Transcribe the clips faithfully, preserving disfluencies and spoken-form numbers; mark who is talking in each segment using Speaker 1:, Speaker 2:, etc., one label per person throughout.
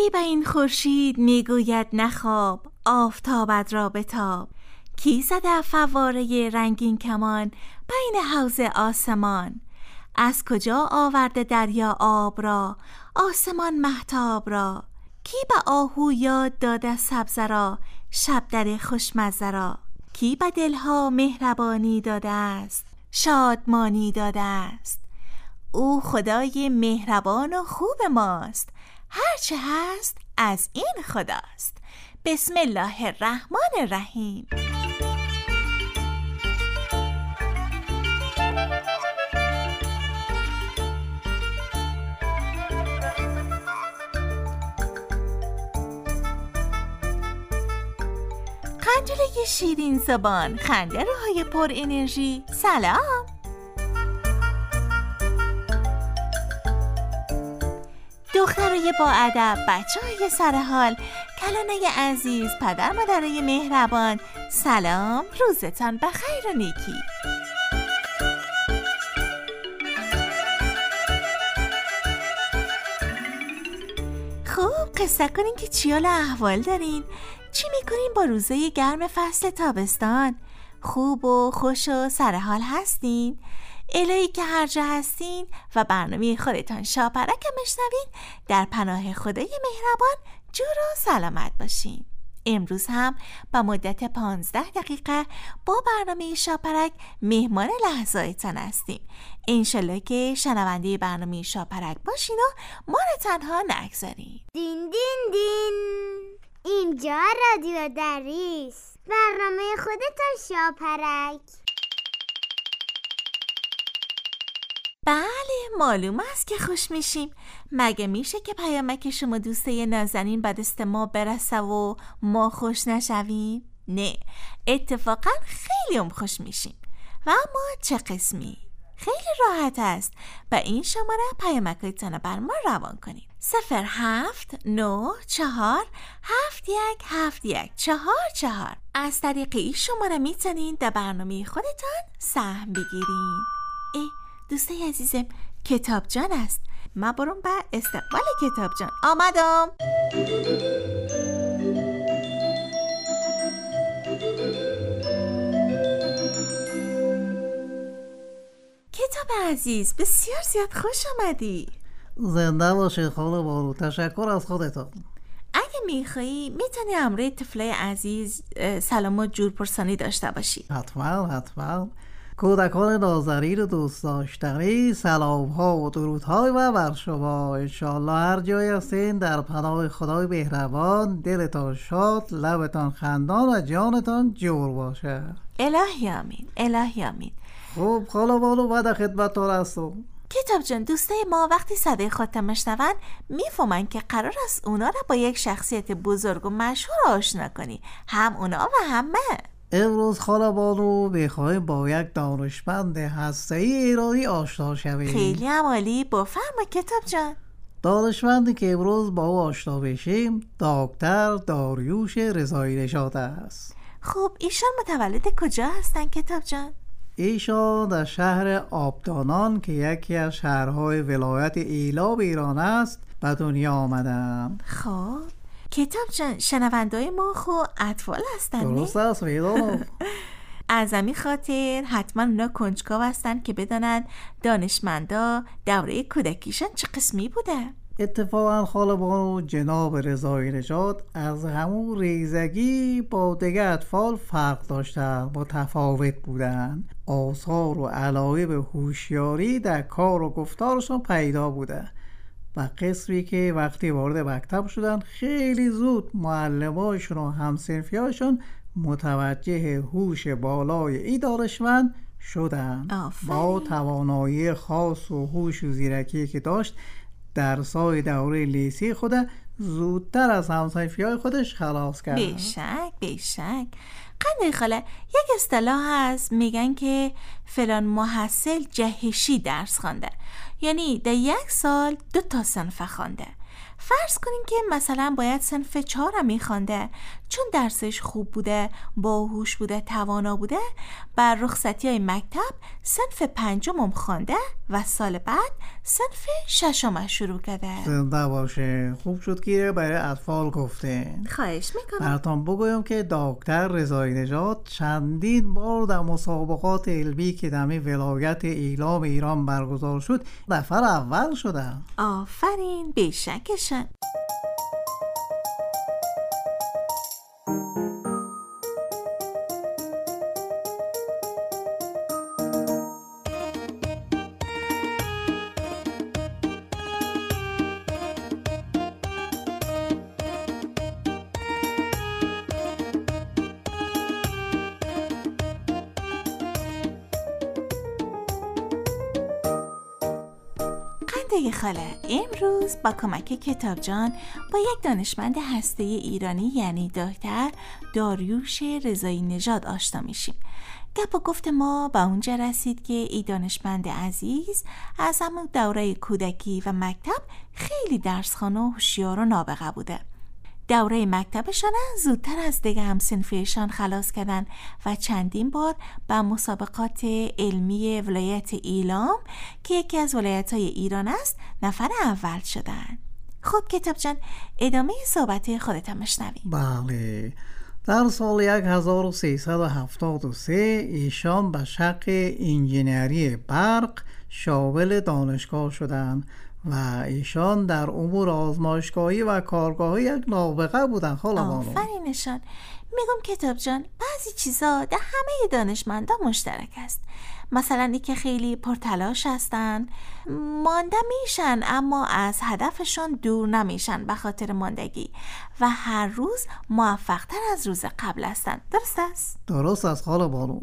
Speaker 1: کی به این خورشید میگوید نخواب، آفتابت را بتاب؟ کی زده فواره رنگین کمان بین حوض آسمان؟ از کجا آورده دریا آب را، آسمان مهتاب را؟ کی به آهو یاد داده سبزه را، شبدر خوشمزه را؟ کی به دلها مهربانی داده است، شادمانی داده است؟ او خدای مهربان و خوب ماست، هرچه هست از این خداست. بسم الله الرحمن الرحیم. قنجله شیرین زبان، خنده روهای پر انرژی، سلام. دخترای با ادب، بچه های سرحال، کلانه عزیز، پدر مادرای مهربان، سلام، روزتان بخیر و نیکی. خوب قصه کنین که چی حال احوال دارین؟ چی میکنین با روزای گرم فصل تابستان؟ خوب و خوش و سرحال هستین؟ الهی که هر جا هستین و برنامه خودتان شاپرکم بشنوین، در پناه خدای مهربان جور و سلامت باشین. امروز هم با مدت پانزده دقیقه با برنامه شاپرک مهمان لحظایتان هستیم. انشالله که شنونده برنامه شاپرک باشین و ما رو تنها نگذارین.
Speaker 2: دین دین دین، اینجا رادیو دریس، برنامه خودتان شاپرک.
Speaker 1: بله، معلوم است که خوش میشیم. مگه میشه که پیامک شما دوسته نازنین به دست ما برسه و ما خوش نشویم؟ نه، اتفاقا خیلی هم خوش میشیم. و اما چه قسمی؟ خیلی راحت است. به این شماره پیامکایتان بر ما روان کنید. صفر هفت نه چهار هفت یک هفت یک چهار چهار. از طریق این شماره میتونین در برنامه خودتان سهم بگیرین. ای دوسته عزیزم، کتاب جان است. ما برم به استقبال کتاب جان. آمدم. کتاب عزیز، بسیار زیاد خوش آمدی.
Speaker 3: زنده باشی خاله بارو، تشکر از خودتان.
Speaker 1: اگه میخوایی میتونی امروی طفلای عزیز سلام و جورپرسانی داشته باشی.
Speaker 3: حتما حتما. کودکان نازنین و دوست داشتنی، سلام ها و درود های و بر شما. انشالله هر جای هستین در پناه خدای مهربان، دلتان شاد، لبتان خندان و جانتان جور باشه.
Speaker 1: الهی آمین، الهی آمین.
Speaker 3: خوب خاله بانو، بعد خدمتتان هستم.
Speaker 1: کتاب جان، دوسته ما وقتی صدای خودت مشنون میفهمن که قرار است اونا را با یک شخصیت بزرگ و مشهور آشنا کنی، هم اونا و هم من.
Speaker 3: امروز خاله بانو میخوایم با یک دانشمند هسته‌ای ایرانی آشنا شویم.
Speaker 1: خیلی عالی، بفرما کتاب جان.
Speaker 3: دانشمندی که امروز با او آشنا بشیم دکتر داریوش رضایی نژاد است.
Speaker 1: خب ایشان متولد کجا هستن کتاب جان؟
Speaker 3: ایشان در شهر آبدانان که یکی از شهرهای ولایت ایلام ایران است به دنیا آمدند.
Speaker 1: خب کتاب جان، شنوندای ما خو اطفال هستن؟
Speaker 3: درست است میدانم.
Speaker 1: از همین خاطر حتما اونا کنجکاو هستن که بدانن دانشمندا دوره کودکیشان چه قسمی بوده.
Speaker 3: اتفاقا خاله بانو جناب رضایی نژاد از همون ریزگی با دیگر اطفال فرق داشتن، متفاوت بودن. آثار و علایق هوشیاری در کار و گفتارشون پیدا بوده و قسمی که وقتی وارد مکتب شدن خیلی زود معلمایشون و همصنفیاشون متوجه هوش بالای این دانشمند شدن. با توانایی خاص و هوش و زیرکی که داشت درسای دوره لیسی خود زودتر از همصنفیای خودش خلاص کرد.
Speaker 1: بیشک بیشک. قنده خاله، یک اصطلاح هست میگن که فلان محصل جهشی درس خوانده، یعنی در یک سال دو تا صنف خوانده. فرض کنیم که مثلا باید صنف چهارم میخوانده، چون درسش خوب بوده، باهوش بوده، توانا بوده، بر رخصتی های مکتب صنف پنجم خوانده و سال بعد صنف ششم شروع کرده.
Speaker 3: زنده باشه. خوب شد که برای اطفال گفته.
Speaker 1: خواهش میکنم.
Speaker 3: براتون بگویم که دکتر رضایی نژاد چندین بار در مسابقات علمی که در ولایت ایلام ایران برگزار شد نفر اول شده.
Speaker 1: آفرین، بیشکشن. خنده خاله، امروز با کمک کتابجان با یک دانشمند هسته ایرانی یعنی دکتر داریوش رضایی نژاد آشنا میشیم. گپ و گفت ما به اونجا رسید که این دانشمند عزیز از همون دوره کودکی و مکتب خیلی درسخوان و هوشیار و نابغه بوده. دوره مکتبشان زودتر از دیگه همسنفیشان خلاص کردن و چندین بار به مسابقات علمی ولایت ایلام که یکی از ولایت‌های ایران است نفر اول شدن. خب کتاب جان، ادامه صحبت خودت هم بشنویم.
Speaker 3: بله. در سال هزار و سیصد و هفتاد و سه ایشان به شق انجینری برق شامل دانشگاه شدند و ایشان در امور آزمایشگاهی و کارگاهی یک نابغه بودن. خاله بانو،
Speaker 1: آفرینشان. میگم کتاب جان، بعضی چیزا در همه دانشمندا مشترک است. مثلا ای که خیلی پرتلاش هستن، مانده میشن اما از هدفشون دور نمیشن به خاطر ماندگی و هر روز موفقتر از روز قبل هستن. درست است؟
Speaker 3: درست است خاله بانو.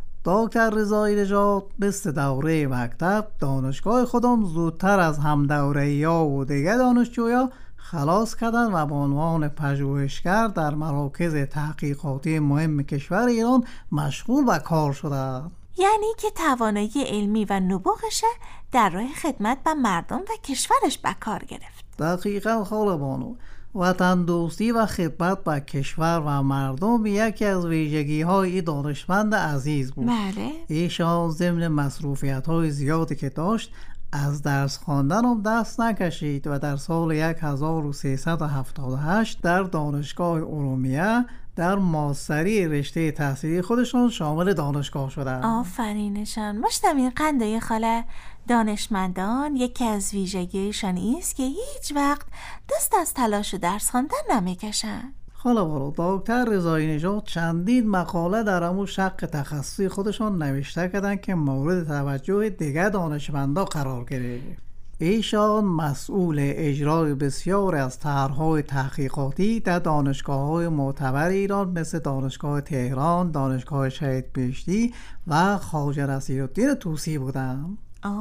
Speaker 3: دکتر رضایی نژاد مثل دوره مکتب دانشگاه خودم زودتر از هم دوره‌ای ها و دیگر دانشجویا خلاص کردن و به عنوان پژوهشگر در مراکز تحقیقاتی مهم کشور ایران مشغول به کار شدند.
Speaker 1: یعنی که توانایی علمی و نبوغش در راه خدمت به مردم و کشورش به کار گرفت.
Speaker 3: دقیقاً خاله بانو. وطن دوستی و خدمت به کشور و مردم یکی از ویژگی های دانشمند عزیز بود.
Speaker 1: بله.
Speaker 3: ایشان ضمن مصروفیت های زیادی که داشت از درس خواندن هم دست نکشید و در سال هزار و سیصد و هفتاد و هشت در دانشگاه ارومیه در ماستری رشته تحصیلی خودشان شامل دانشگاه شدند.
Speaker 1: آفرینشان. مشتمین قندای خاله، دانشمندان یکی از ویژگیشان است که هیچ وقت دست از تلاش و درس خواندن نمیکشن.
Speaker 3: خاله بارو، دکتر رضایی نژاد چندین مقاله در همون شق تخصصی خودشان نوشته کردن که مورد توجه دیگر دانشمندا قرار گرفت. ایشان مسئول اجرای بسیار از طرح‌های تحقیقاتی در دانشگاه‌های معتبر ایران مثل دانشگاه تهران، دانشگاه شهید بهشتی و خواجه نصیرالدین طوسی بودند.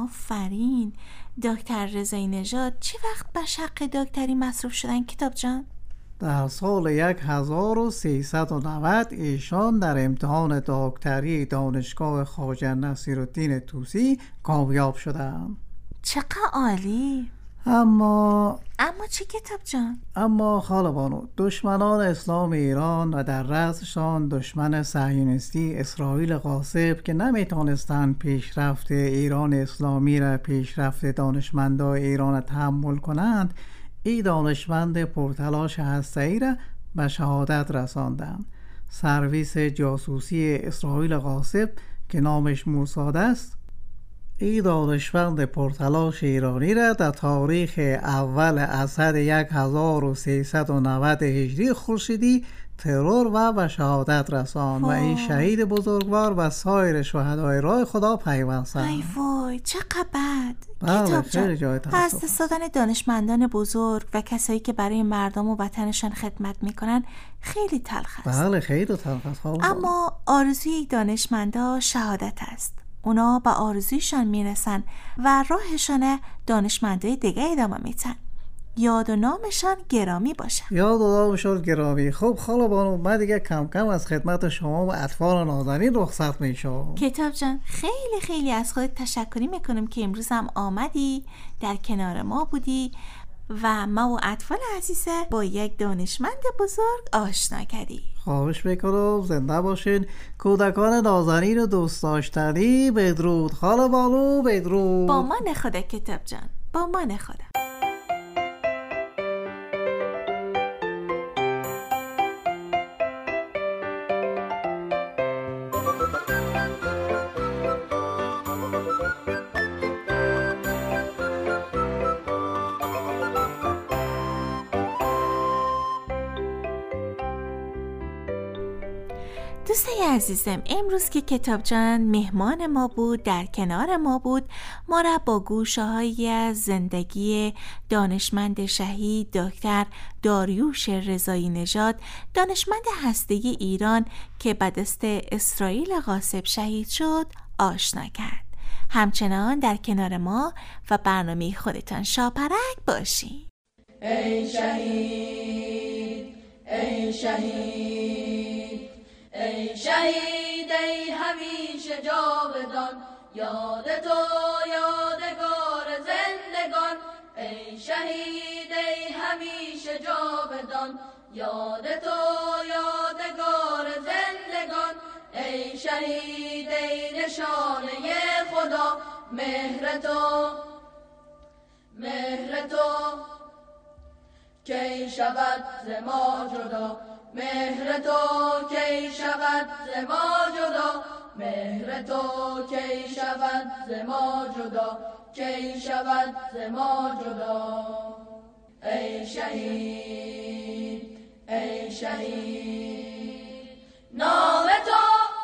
Speaker 1: آفرین. دکتر رضایی نژاد چه وقت به شق دکتری مصروف شدن کتاب جان؟
Speaker 3: در سال هزار و سیصد و نود ایشان در امتحان دکتری دانشگاه خواجه نصیرالدین طوسی کامیاب شدند.
Speaker 1: چقدر عالی.
Speaker 3: اما
Speaker 1: اما چی کتاب جان؟
Speaker 3: اما خاله بانو، دشمنان اسلام ایران و در رأسشان دشمن صهیونیستی اسرائیل غاصب که نمیتونستند پیشرفت ایران اسلامی را، پیشرفت دانشمندان ایران را تحمل کنند، این دانشمند پرتلاش هسته‌ای را به شهادت رساندند. سرویس جاسوسی اسرائیل غاصب که نامش موساد است، این دانشمند پرتلاش ایرانی را در تاریخ اول اسد هزار و سیصد و نود هجری خورشیدی ترور و به شهادت رساند و این شهید بزرگوار و سایر شهدای راه خدا پیوستند.
Speaker 1: ای وای چقدر بد.
Speaker 3: بله، خیلی جای تاسف.
Speaker 1: از دست دادن دانشمندان بزرگ و کسایی که برای مردم و وطنشان خدمت میکنن خیلی تلخ است.
Speaker 3: بله خیلی تلخ است.
Speaker 1: اما آرزوی دانشمندا شهادت است. اونا به آرزویشان میرسن و راهشان دانشمندای دیگه ادامه میتن. یاد و نامشان گرامی باشه.
Speaker 3: یاد و نامشان گرامی. خب خاله بانو، من دیگه کم کم از خدمت شما و اطفال نازنین رخصت میشم.
Speaker 1: کتاب جان، خیلی خیلی از خودت تشکری میکنم که امروز هم آمدی، در کنار ما بودی و ما و اطفال عزیزه با یک دانشمند بزرگ آشنا کردیم.
Speaker 3: خواهش میکنم زنده باشین کودکان نازنین و دوست داشتنی. بدرود خاله بانو، بدرود.
Speaker 1: با من خدا کتاب جان، با من خدا. دوستای عزیزم، امروز که کتاب جان مهمان ما بود، در کنار ما بود، ما را با گوشه هایی از زندگی دانشمند شهید دکتر داریوش رضایی نژاد، دانشمند هسته‌ای ایران که به دست اسرائیل غاصب شهید شد، آشنا کرد. همچنان در کنار ما و برنامه خودتان شاپرک باشین.
Speaker 4: ای شهید، ای شهید، ای شهید، ای همیشه جاودان، یاد تو یادگار زندگان. ای شهید، ای همیشه جاودان، یاد تو یادگار زندگان. ای شهید، ای نشانه خدا، مهر تو، مهر تو کی شود ز ما جدا. مهر تو کی شود ز ما جدا. مهر تو کی شود ز ما جدا. کی شود ز ما جدا. ای شهید، ای شهید، نام تو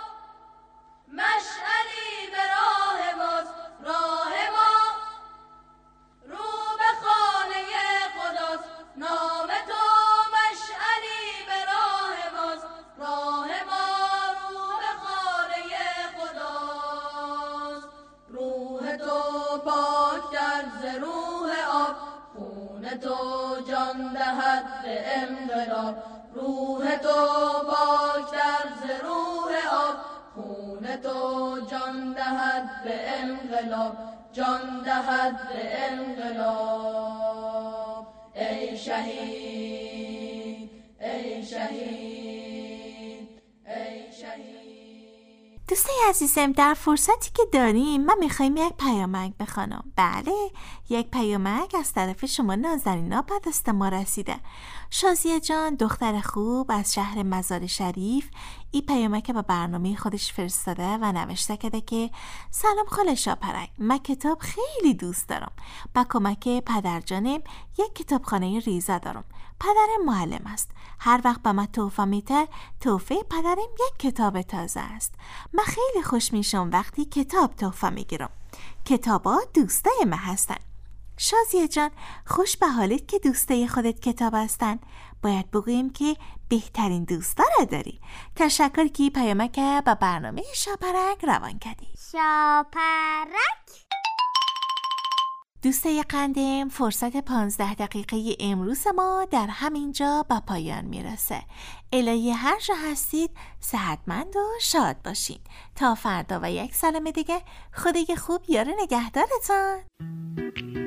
Speaker 4: مشعلی به راه ماست، راه ما رو به خانه خداست. نام تو مشعلی به راه ماست، راه ما رو به خانه خداست. روح تو پاک کرد ز روح آب، خون تو جان دهد به انقلاب. روح تو پاک کرد ز روح آب، خون تو جان دهد به انقلاب، جان دهد به انقلاب. ای شهید، ای شهید، ای شهید.
Speaker 1: دوستای عزیزم، در فرصتی که داریم من میخوایم یک پیامک بخوانم. بله، یک پیامک از طرف شما نازنینا به دست ما رسیده. شازیه جان، دختر خوب از شهر مزار شریف، این پیامک به برنامه خودش فرستاده و نوشته کرده که سلام خاله شاپرک، من کتاب خیلی دوست دارم. با کمک پدر جانم یک کتابخانه ریزه دارم. پدرم معلم است. هر وقت به من تحفه میده، تحفه پدرم یک کتاب تازه است. من خیلی خوش میشم وقتی کتاب تحفه میگیرم. کتابا دوستای من هستن. شازیه جان، خوش به حالت که دوستای خودت کتاب هستن. باید بگویم که بهترین دوستا را داری. تشکر که پیامک به برنامه شاپرک روان کردی.
Speaker 2: شاپرک.
Speaker 1: دوستای قندم، فرصت پانزده دقیقه امروز ما در همینجا به پایان میرسه. الهی هر جا هستید صحتمند و شاد باشین. تا فردا و یک سال دیگه، خدای خوب یار نگهدارتان.